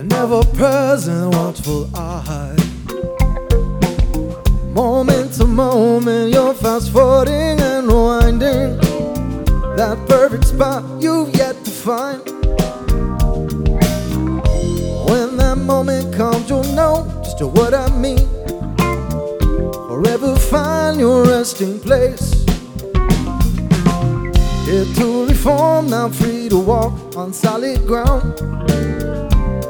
an ever-present watchful eye. Moment to moment, you're fast-forwarding and winding that perfect spot you've yet to find. When that moment comes, you'll know just what I mean. Forever find your resting place. Here to reform, now free to walk on solid ground.